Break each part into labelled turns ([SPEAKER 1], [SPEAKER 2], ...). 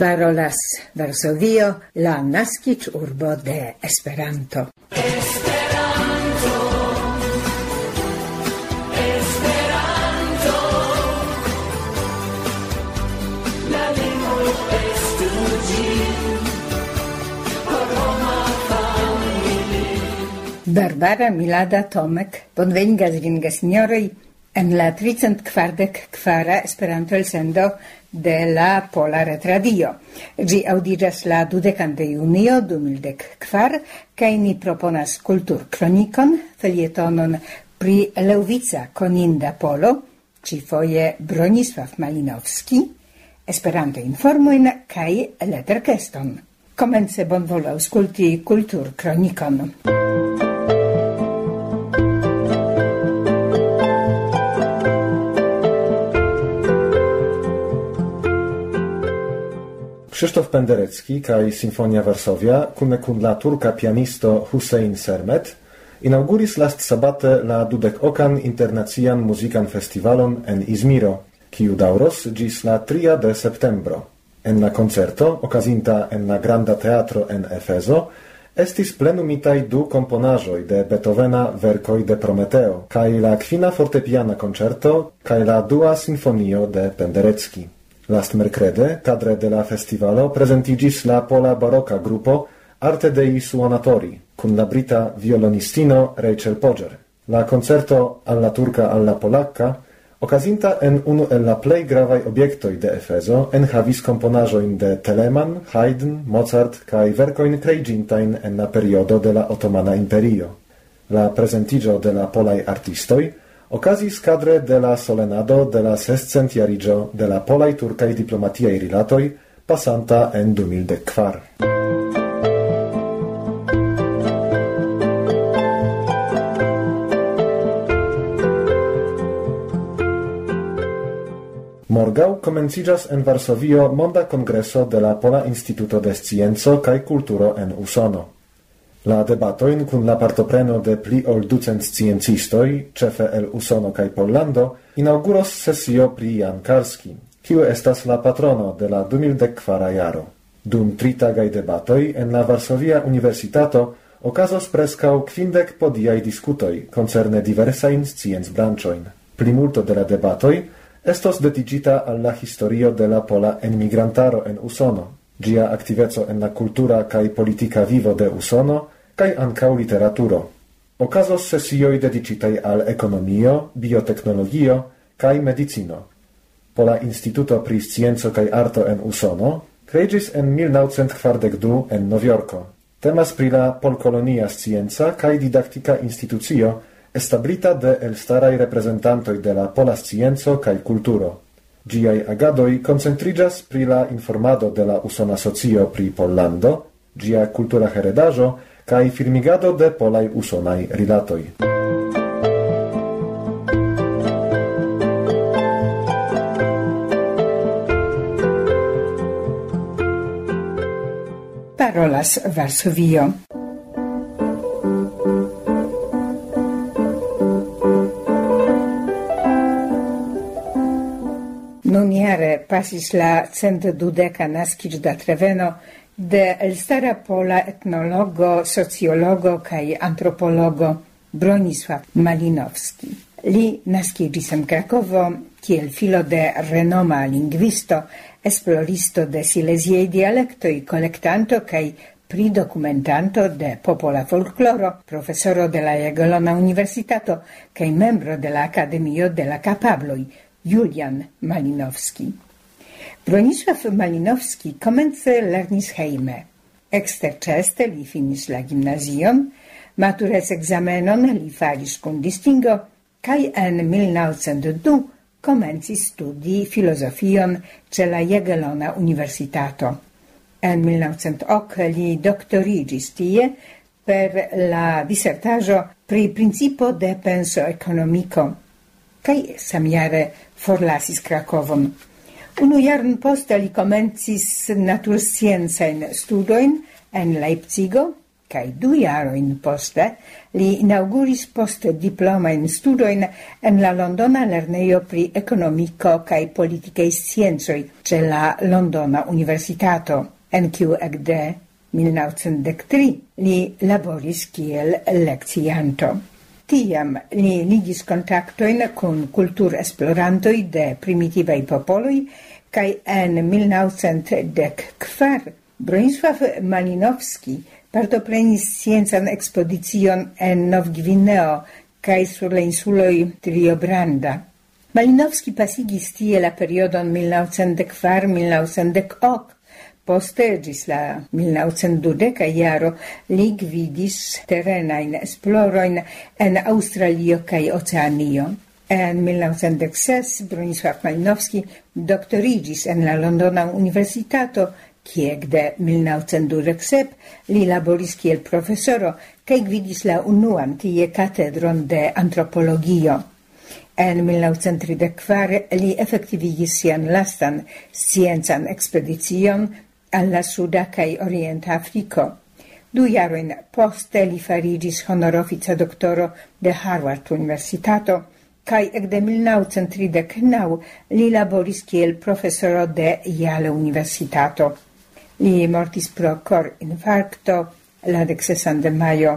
[SPEAKER 1] Parolas Varsovio, la naskiĝurbo de Esperanto. Barbara Milada Tomek, bonvenigas vin gesnioroj en la 344 Esperanto elsendo de la Pola Retradio. Ĝi aŭdiĝas la 20 de junio 2014 kaj ni proponas kulturkronikon, felietonon pri leŭvica koninda polo, ĉifoje Bronisław Malinowski, Esperanto-informojn kaj leterkeston. Komence bonvolu aŭskulti kulturkronikon.
[SPEAKER 2] Krzysztof Penderecki kaj Sinfonia Varsovia kune kun la turka pianisto Hussein Sermet inauguris last sabate la 20-okan internacian muzikan festivalon en Izmiro, kiu daŭros ĝis la 3 de septembro. En la koncerto, okazinta en la Granda Teatro en Efezo, estis plenumitaj 2 komponaĵoj de Beethovena verkoj de Prometeo, kaj la kvina fortepiana koncerto kaj la 2 sinfonio de Penderecki. Last mercrede, cadre de la festivalo, presentigis la pola baroka grupo Arte dei Suonatori, cun la brita violonistino Rachel Podger. La concerto alla turca alla polacca, okazinta en unu el la plej gravaj objektoj de Efezo, enhavis komponaĵojn de Telemann, Haydn, Mozart kaj verkojn kreiĝintajn en la periodo de la Otomana Imperio. La presentiĝo de la polaj artistoj okazis cadre de la solenado de la 600-jarigio de la polaj turkaj diplomatiaj rilatoj, pasanta en 2014. Morgaŭ komenciĝas en Varsovio Monda Kongreso de la Pola Instituto de Scienco kaj Kulturo en Usono. La debatojn kun la partopreno de pli ol 200 sciencistoj, ĉefe el Usono kaj Pollando, inauguros sesio pri Jan Karski, kiu estas la patrono de la 2014 jaro. Dum 3 tagaj debatoj en la Varsovia Universitato okazos preskaŭ 50 podiaj diskutoj koncerne diversajn sciencbranĉojn. Plimulto de la debatoj estos dediĉita al la historio de la pola enmigrantaro en Usono, ĝia aktiveco en la kultura kaj politika vivo de Usono, kaj ankaŭ literaturo. Okazos sesioj dediĉitaj al ekonomio, bioteknologio kaj medicino. Pola Instituto pri Scienco kaj Arto en Usono kreiĝis en 1942 en Novjorko. Temas pri la polkolonia scienca kaj didaktika institucio establita de elstaraj reprezentantoj de la pola scienco kaj kulturo. Ĝiaj agadoj koncentriĝas pri la informado de la Usona Socio pri Pollando, ĝia kultura heredaĵo kaj filmigado de polaj usonaj rilatoj.
[SPEAKER 1] Parolas Varsovio. Nuniare pasis la 120 naskiĝdatreveno de elstara pola etnologo, sociologo kaj antropologo Bronisław Malinowski. Li naskiĝis en Krakovo kiel filo de renoma lingvisto, esploristo de sileziaj dialektoj, kolektanto kaj pridokumentanto de popola folkloro, profesoro de la Jagiellona Universitato kaj membro de la Akademio de la Kapabloj, Julian Malinowski. Bronisław Malinowski komence lernis hejme. Eksterĉeste li finis la gimnazion, maturec-ekzamenon li faris kun distingo kaj en 1902 komencis studi filozofion ĉe la Jagiellona Universitato. En 1908 li doktoriĝis tie per la disertaĵo pri principo de penso ekonomiko kaj samjare forlasis Krakovon. Unu jaron poste li komencis natursciencajn studojn en Leipzigo kaj 2 jarojn poste li inauguris postdiplomajn studojn en la Londona lernejo pri ekonomiko kaj politikaj sciencoj ĉe la Londona Universitato, en kiu ekde 1913 li laboris kiel lekcianto. Tiam li ligis kontaktojn kun kulturesplorantaj de primitivaj popoloj kaj en 1914 Bronisław Malinowski partoprenis sciencan ekspedicion en Nov-Gvineo kaj sur la insuloj Triobranda. Malinowski pasigis tie la periodon 1914-1918. Poste, ĝis la 1920 jaro, li gvidis terenajn esplorojn en Aŭstralio kaj Oceanio. En 1916 Bronisław Malinowski doktoriĝis en la Londona Universitato, kie ekde 1927 li laboris kiel profesoro kaj gvidis la unuan tie katedron de antropologio. En 1934 li efektivigis sian lastan sciencan ekspedicion al la Suda kaj Orienta Afriko. 2 jarojn poste li fariĝis honorofica doktoro de Harvard Universitato kaj ekde 1939 li laboris kiel profesoro de Yale Universitato. Li mortis pro korinfarkto la 16 de majo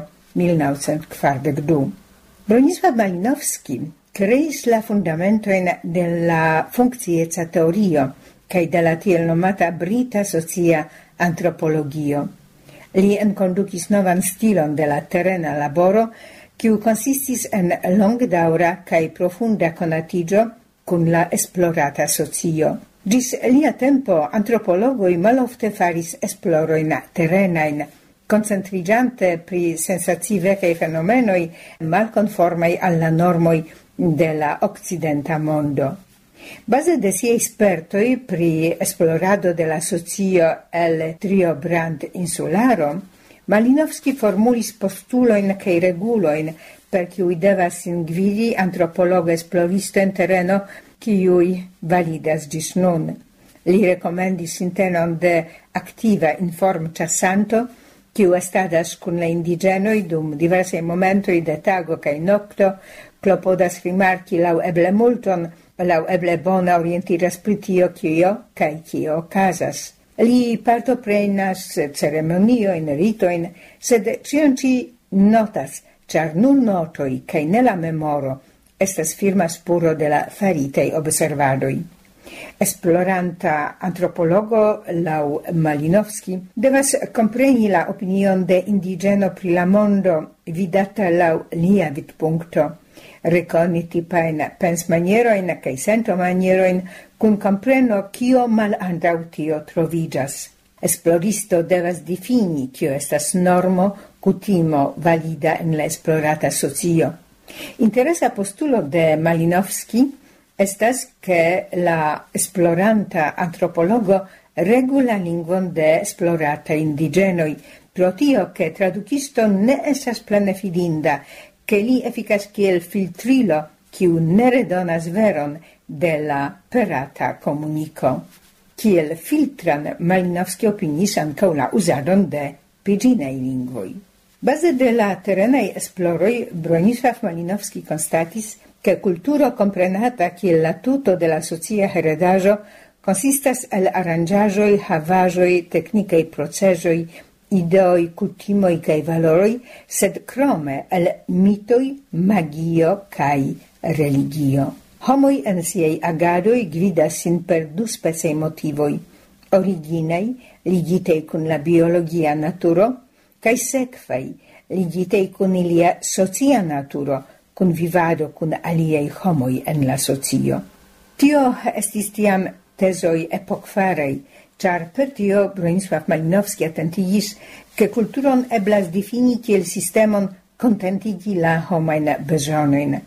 [SPEAKER 1] 1942. Bronisław Malinowski kreis la fundamentojn de la funkcieca teorio kaj de la tiel nomata brita socia antropologio. Li enkondukis novan stilon de la terena laboro, kiu konsistis en longdaŭra kaj profunda konatiĝo kun la esplorata socio. Ĝis lia tempo antropologoj malofte faris esplorojn terenajn, koncentriĝante pri sensacivekaj fenomenoj malkonformaj al la normoj de la okcidenta mondo. Base de siaj spertoj pri esplorado de la socio el Triobrand insularo, Malinowski formulis postulojn kaj regulojn, per kiuj devas sin gvidi antropologo esploristo en tereno, kiuj validas ĝis nun. Li rekomendis sintenon de aktiva informĉasanto, kiu estadas kun la indiĝenoj dum diversaj momentoj de tago kaj nokto, klopodas rimarki laŭeble multon, laŭeble bone orientiras pri tio kio kaj kio okazas. Li partoprenas ceremoniojn, ritojn, sed ĉion ĉi notas, ĉar nur notoj kaj ne la memoro estas firma spuro de la faritaj observadoj. Esploranta antropologo laŭ Malinowski devas kompreni la opinion de indiĝeno pri la mondo vidata laŭ lia vidpunkto, rekoni tipajn pensmanierojn kaj sentomanierojn kun kompreno kio malantaŭ tio troviĝas. Esploristo devas difini kio estas normo, kutimo valida en la esplorata socio. Interesa postulo de Malinowski estas ke la esploranta antropologo regu la lingvon de esplorata indiĝenoj, pro tio ke tradukisto ne estas plene fidinda, che li efficas kiel filtrilo kiu ne redonas veron de la perata komuniko. Kiel filtran Malinowski opinis ankaŭ la uzadon de pidginaj lingvoj. Baze de la terenaj esploroj Bronisław Malinowski konstatis, ke kulturo komprenata kiel la tuto de la socia heredaĵo konsistas el aranĝaĵoj, havaĵoj, teknikaj procezoj, ideoj, kutimoj kaj valoroj, sed krome el mitoj, magio kaj religio. Homoj en siaj agadoj gvidas sin per 2 specaj motivoj: originaj, ligitaj kun la biologia naturo, kaj sekvaj, ligitaj kun ilia socia naturo, kun vivado kun aliaj homoj en la socio. Tio estis tiam tezoj epokfaraj, ĉar per tio Bronisław Malinowski atentigis, ke kulturon eblas difini kiel sistemon kontentigi la homajn bezonojn.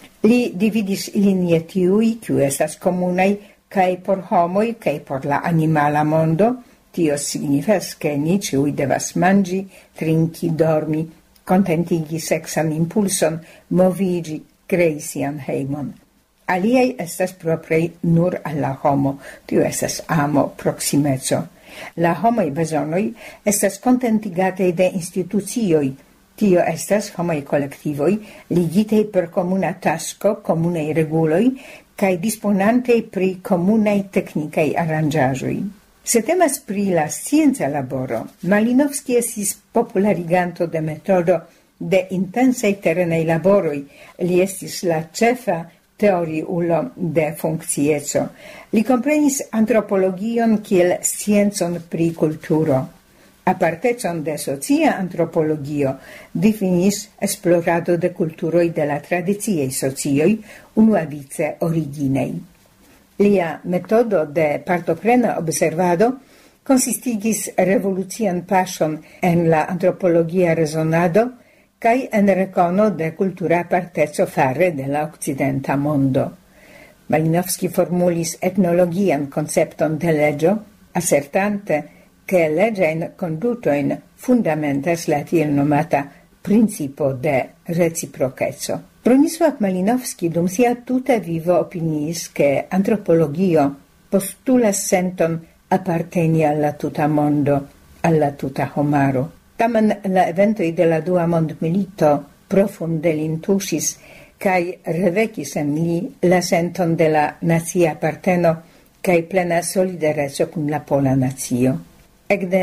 [SPEAKER 1] Li dividis ilin je tiuj, kiuj estas komunaj kaj por homoj kaj por la animala mondo. Tio signifas, ke ni ĉiuj devas manĝi, trinki, dormi, kontentigi seksan impulson, moviĝi, krei sian hejmon. Aliaj estas propraj nur al la homo, tio estas amo, proksimeco. La homoj bezonoj estas kontentigataj de institucioj. Tio estas homaj kolektivoj ligitej per komuna tasko, komunaj reguloj kaj disponantej pri komunaj teknikaj aranĝaĵoj. Se temas pri la scienca laboro, Malinowski estis populariganto de metodo de intensaj terenaj laboroj. Li estis la ĉefa teoriulo de funkcieco. Li komprenis antropologion kiel sciencon pri kulturo. Apartecon de socia antropologio definis esplorado de kulturoj de la tradiciaj socioj, unuavice originaj. Lia metodo de partoprena observado consistigis revolucian paŝon en la antropologia rezonado kaj en rekono de kultura aparteco fare de la okcidenta mondo. Malinowski formulis etnologian koncepton de leĝo, asertante che leĝajn kondutojn fundamentas la tiel nomata principo de reciproceco. Bronisław Malinowski dum sia tuta vivo opiniis che antropologio postulas senton apparteni alla tuta mondo, alla tuta homaro. Tamen la eventoj de la dua mondmilito profunde lin tuŝis kaj revekis en li la senton de la nacia aparteno kaj plena solidareco kun la pola nacio. Ekde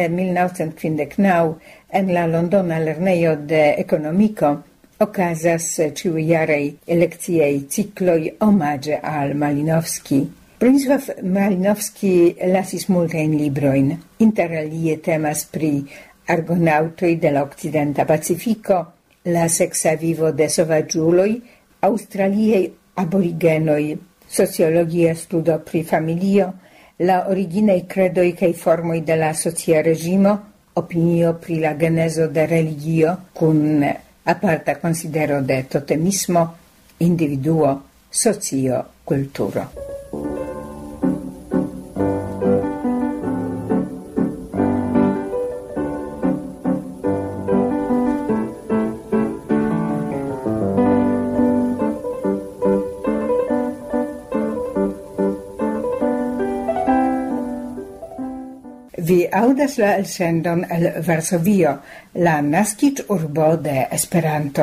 [SPEAKER 1] 1959 en la Londona lernejo de ekonomiko okazas ĉiujaraj lekciaj cikloj omaĝe al Malinowski. Bronisław Malinowski lasis multajn librojn. Inter alie temas pri argonaŭtoj de la okcidenta Pacifiko, la seksa vivo de sovaĝuloj, aŭstraliaj aborigenoj, sociologia studo pri familio, la originaj kredoj kaj formoj de la socia reĝimo, opinio pri la genezo de religio kun aparta considero de totemismo, individuo, socio, kulturo. Vi audas la elsendon el Varsovio, la naskiĝurbo de Esperanto.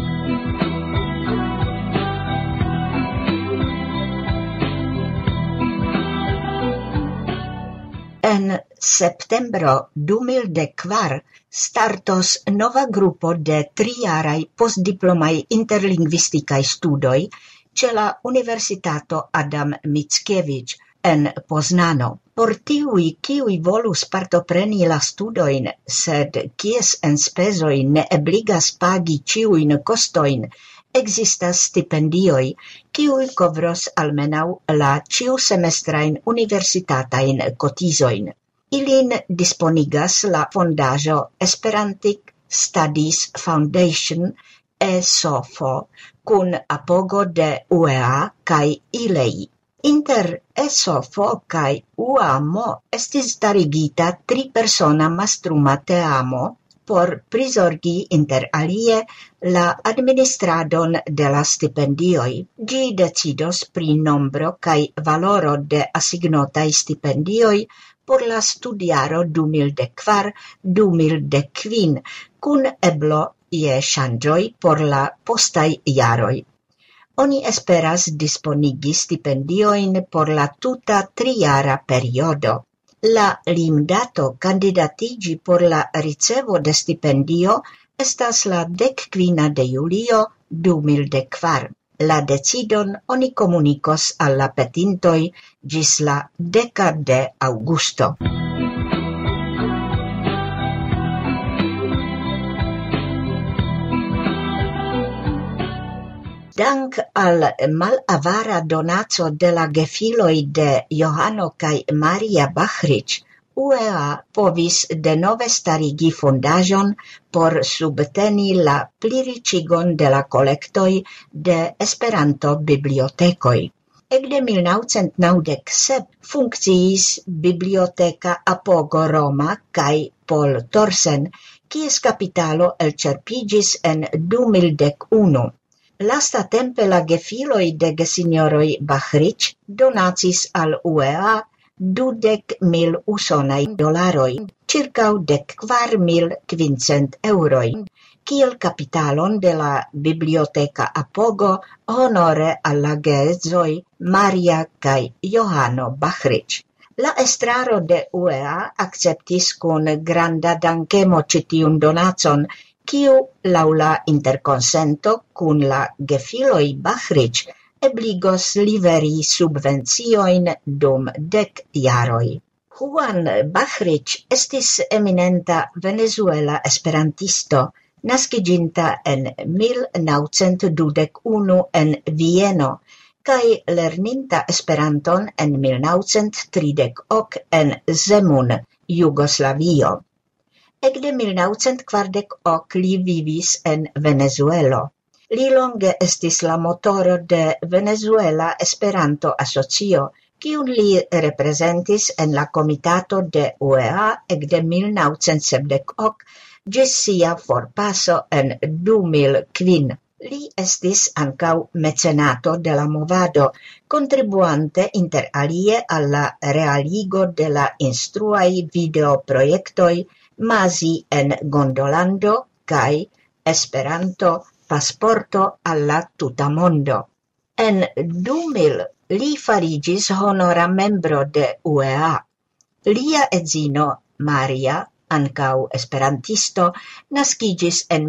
[SPEAKER 3] En septembro 2014 startos nova grupo de 3-jaraj postdiplomaj interlingvistikaj studoj ĉe la Universitato Adam Mickiewicz en Poznano. Por tiuj, kiuj volus partopreni la studojn, sed kies enspezoj ne ebligas pagi ĉiujn kostojn, ekzistas stipendioj, kiuj kovros almenaŭ la ĉiusemestrajn universitatajn kotizojn. Ilin disponigas la fondaĵo Esperantic Studies Foundation (ESOFO) kun apogo de UEA kaj ILEI. Inter ESOFO kaj UAMO estis starigita 3-persona mastruma teamo por prizorgi inter alie la administradon de la stipendioj. Ĝi decidos pri nombro kaj valoro de asignotaj stipendioj por la studiaro 2014-2015 kun eblo je ŝanĝoj por la postaj jaroj. Oni esperas disponigi stipendiojn por la tuta 3-jara periodo. La limdato kandidatiĝi por la ricevo de stipendio estas la 15 de julio 2014. La decidon oni komunikos al la petintoj ĝis la 10 de aŭgusto. Dank al malavara donaco de la gefiloj de Johano kaj Maria Bahric, UEA povis denove starigi fondaĵon por subteni la pliriĉigon de la kolektoj de Esperanto-bibliotekoj. Ekde 1997 funkciis Biblioteka Apogo Roma kaj Paul Thorsen, kies kapitalo elĉerpiĝis en 2011. Lastatempe la gefiloj de gesinjoroj Bahric donacis al UEA $20,000 usonaj dolaroj, circa €14,500, kiel kapitalon de la Biblioteka Apogo honore alla geedzoj Maria kaj Johano Bahric. La estraro de UEA acceptis kun granda dankemo ĉi tiun donacon, kiu laŭ la interkonsento kun la gefiloj Bahric ebligos liveri subvenciojn dum 10 jaroj. Juan Bahric estis eminenta venezuela esperantisto, naskiĝinta en 1921 en Vieno, kaj lerninta Esperanton en 1938 en Zemun, Jugoslavio. Ekde 1948 li vivis en Venezuelo. Li longe estis la motoro de Venezuela Esperanto Asocio, kiun li reprezentis en la komitato de UEA ekde 1978 ĝis sia forpaso en 2005. Li estis ankaŭ mecenato de la movado, kontribuante inter alie al la realigo de la instruaj videoprojektoj Mazi en Gondolando kaj Esperanto pasporto alla tuta mondo. En 2000 li fariĝis honora membro de UEA. Lia edzino Maria, ankaŭ esperantisto, naskiĝis en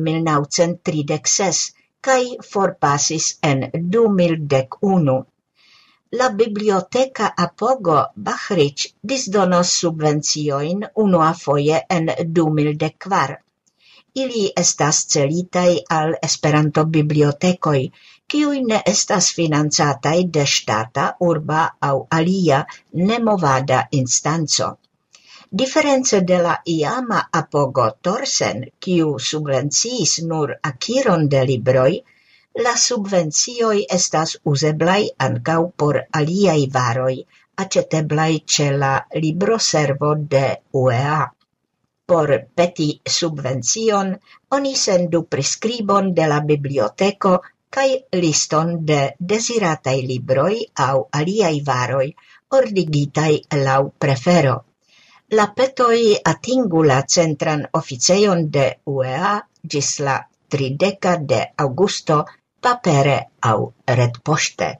[SPEAKER 3] 1936 kaj forpasis en 2011. La Biblioteka Apogo Bahric disdonos subvenciojn unuafoje en 2014. Ili estas celitaj al Esperanto-bibliotekoj, kiuj ne estas financataj de ŝtata, urba aŭ alia nemovada instanco. Diference de la iama Apogo Thorsen, kiu subvenciis nur akiron de libroj, la subvencioj estas uzeblaj ankaŭ por aliaj varoj, aĉeteblaj ĉe la libroservo de UEA. Por peti subvencion, oni sendu priskribon de la biblioteko kaj liston de dezirataj libroj aŭ aliaj varoj, ordigitaj laŭ prefero. La petoj atingu la centran oficejon de UEA ĝis la 30 de aŭgusto papere aŭ retpoŝte.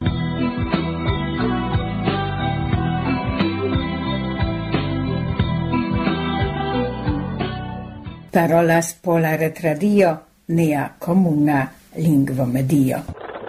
[SPEAKER 1] Parolas Pola Retradio, nia komuna lingvomedio.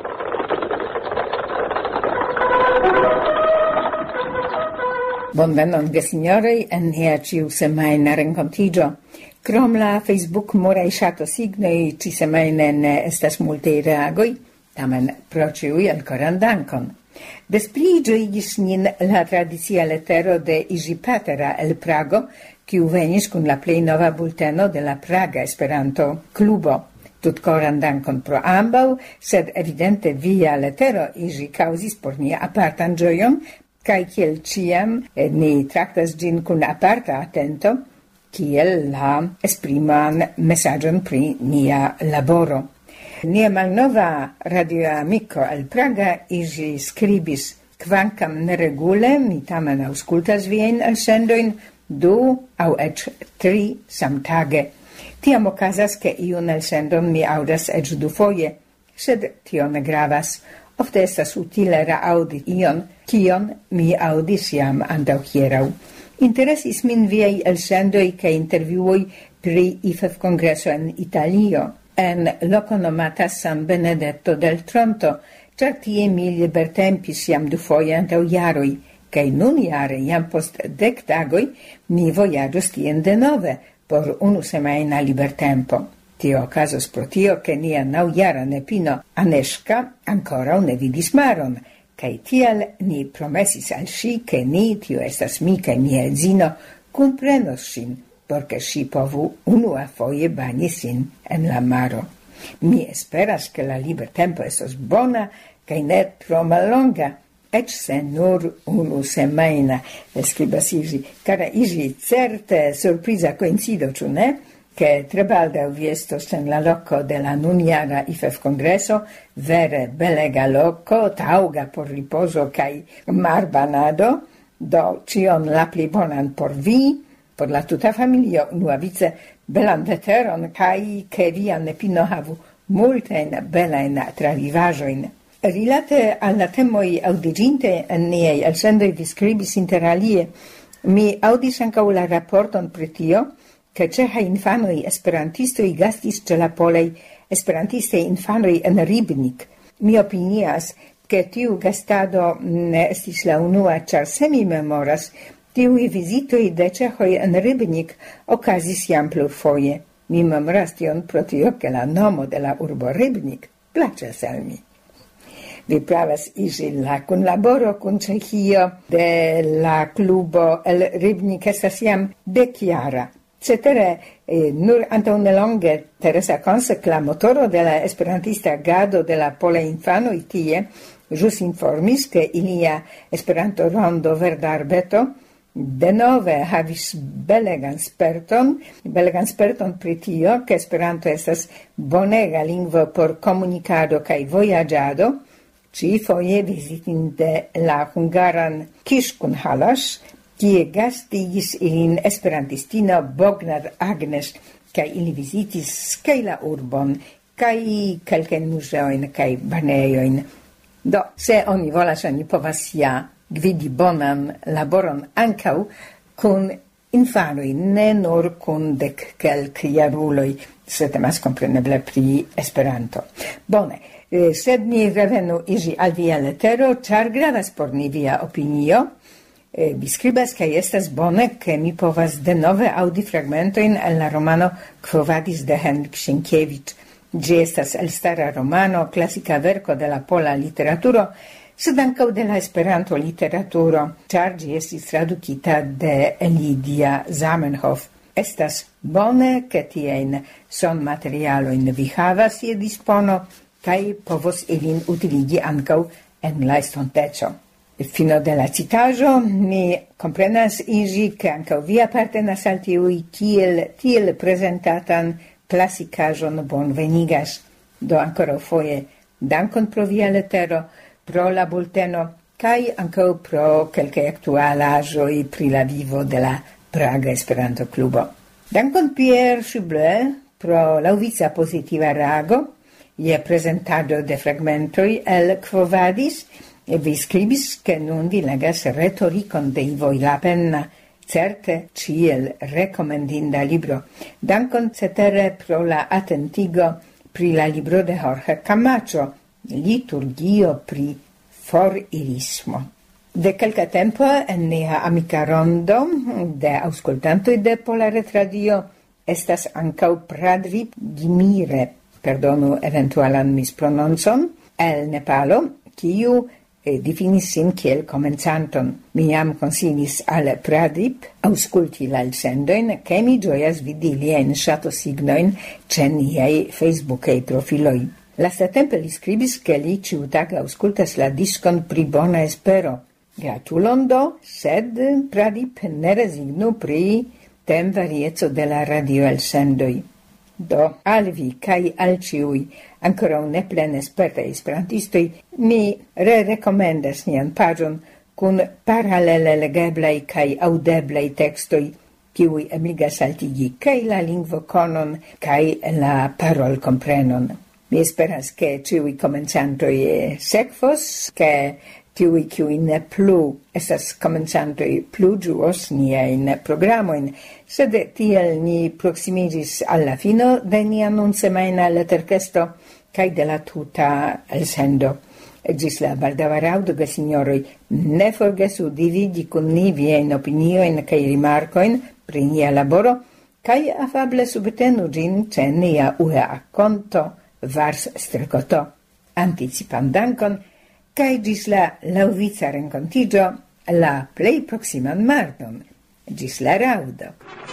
[SPEAKER 1] Bonvenon, gesignoroj, en nia ĉiusemajna renkontiĝo. Krom la Facebook moraj ŝatosignoj ĉiusemajne ne estas multaj reagoj, tamen pro ĉiuj ankoran dankon. Des pli ĝojigis nin la tradicia letero de Iži Patera el Prago, kiu venis kun la plej nova bulteno de la Praga Esperanto-klubo. Tutkoran dankon pro ambaŭ, sed evidente via letero Iži kaŭzis por nia apartan ĝojon, kaj kiel ĉiam ni traktas ĝin kun aparta atento, kiel la espriman mesaĝon pri nia laboro. Nia malnova radioamiko el Praga Iži skribis: kvankam neregule, mi tamen aŭskultas viajn elsendojn 2 aŭ eĉ 3 samtage. Tiam okazas, ke iun elsendon mi aŭdas eĉ dufoje, sed tio ne gravas. Ofte estas utile reaŭdi ion, kion mi aŭdis jam antaŭ hieraŭ. Interesis min viaj elsendoj kaj intervjuoj pri IFEF-kongreso en Italio, en loko nomata San Benedetto del Tronto, ĉar tie mi libertempis jam dufoje antaŭ jaroj, kaj nun jare jam post 10 tagoj mi vojaĝos tien denove por 1 semajna libertempo. Tio okazos pro tio, ke nia 9-jara nepino Aneŝka ankoraŭ ne vidis maron, kaj tial ni promesis al ŝi, ke ni, tio estas mi kaj mia edzino, kunprenos ŝin, por ke ŝi povu unuafoje bani sin en la maro. Mi esperas, ke la libertempo estos bona kaj ne tro mallonga, eĉ se nur 1 semajna, skribas Iži. Kara Iži, certe surpriza koincido, ĉu ne? Che tre baldaŭ vi estos en la loko de la nunjara IFEF-kongreso, vere belega loko, taŭga por ripozo kaj marbanado. Do cion la pli bonan por vi, por la tuta familio, unuavice belan veteron, kai che via nepino havu multen belain travivajoin. Rilate alla temoi audiginte en niei elsendoi vi scribis inter alie, mi audis ancau la raporton pritio, che ceha infanoi esperantistoi gastis ce la polei esperantiste infanoi en Ribnik. Mi opinias che tiu gastado ne estis la unua, char se mi memoras, tiui visitoi de cehoi en Ribnik ocasis jam plurfoje. Mi memoras tion pro tio, che la nomo de la urbo Ribnik placas al mi. Vi pravas isi la kunlaboro kun Cehio de la klubo el Ribnik estas jam decjara. Cetere, nur antau nelonge Teresa Consec, la motoro de la esperantista gado de la pola infanoi tie, jus informis che ilia Esperanto rondo Verdarbeto denove havis belegan sperton pri tio, che Esperanto estas bonega lingvo por comunicado kai vojaĝado, ci foje visitinte la hungaran Kiskun-Halas, kie gastigis ilin esperantistino Bognar Agnes, kai ili visitis kai la urbon, kai kelkajn muzeojn kai banejoin. Do, se oni volas, oni povas ja gvidi bonan laboron ancau kun infanoj, ne nur kun dek kelk jaruloj, se temas kompreneble pri Esperanto. Bone, sed ni revenu iĝi al via letero, ĉar gravas por ni via opinio. Vi scribas che estas bone che mi povas denove audi fragmentoin el la romano Quo Vadis de Henryk Sienkiewicz. Gi estas elstara romano, classica verco de la pola literaturo, sed ancau de la Esperanto literaturo, char gi estis traducita de Lidia Zamenhof. Estas bone che tien son materialoin vi havas je dispono, kai povos ilin utiligi ancau en la estonteco. Fino de la citajo, mi comprenas iĝi, che ankaŭ vi apartenas al tiuj, tiel prezentatan klasikaĵon bonvenigas. Do ankoraŭfoje dankon pro via letero, pro la bulteno, kaj ankaŭ pro kelkaj aktualaĵoj pri la vivo de la Praga Esperanto-klubo. Dankon Pierre Schublel pro laŭvica pozitiva reago je prezentado de fragmentoj el Quo Vadis. Vi scribis che nun vi legas Retoricon de Ivo Lapenna, certe ciel recomendinda libro. Dankon cetere pro la attentigo pri la libro de Jorge Camacho, Liturgio pri forirismo. De kelka tempo en nia amica rondo de auscultantoi de Pola Retradio estas ancau Pradip Gimire, perdonu eventualan misprononcon, el Nepalo, kiu definis sin kiel komencanton. Mi jam konsilis al Pradip aŭskulti la elsendoin, ke mi ĝojas vidi liajn ŝatosignojn ĉe niaj Facebookaj profiloj. Lastatempe li skribis, ke li ĉiutage aŭskultas la diskon pri bona espero. Gratulon do, sed Pradip ne rezignu pri temvarieco de la radioelsendoj. Do, al vi kai al ciui, ancora un ne plene esperta esperantistoi, mi recomendas nian pagion cun paralele legeblei kai audeblei textoi, kiui ebligas altigi kai la lingvo conon kai la parol comprenon. Mi esperas che ciui comenciantoi sekvos, che tiui kiui ne plu estas komencantoj plu ĝuos niajn programojn, sed tiel ni proximigis alla fino de nia nunsemaina leterkesto kaj de la tuta elsendo. Ĝis la baldaŭa raŭdo, gesinjoroj, ne forgesu dividi kun ni viajn opiniojn kaj rimarkojn pri nia laboro, kaj afable subtenu ĝin ĉe nia ua konto Vars-Strekoto. Anticipan dankon, kaj ĝis la laŭvica renkontiĝo la plej proksiman marton. Ĝis la raŭdo.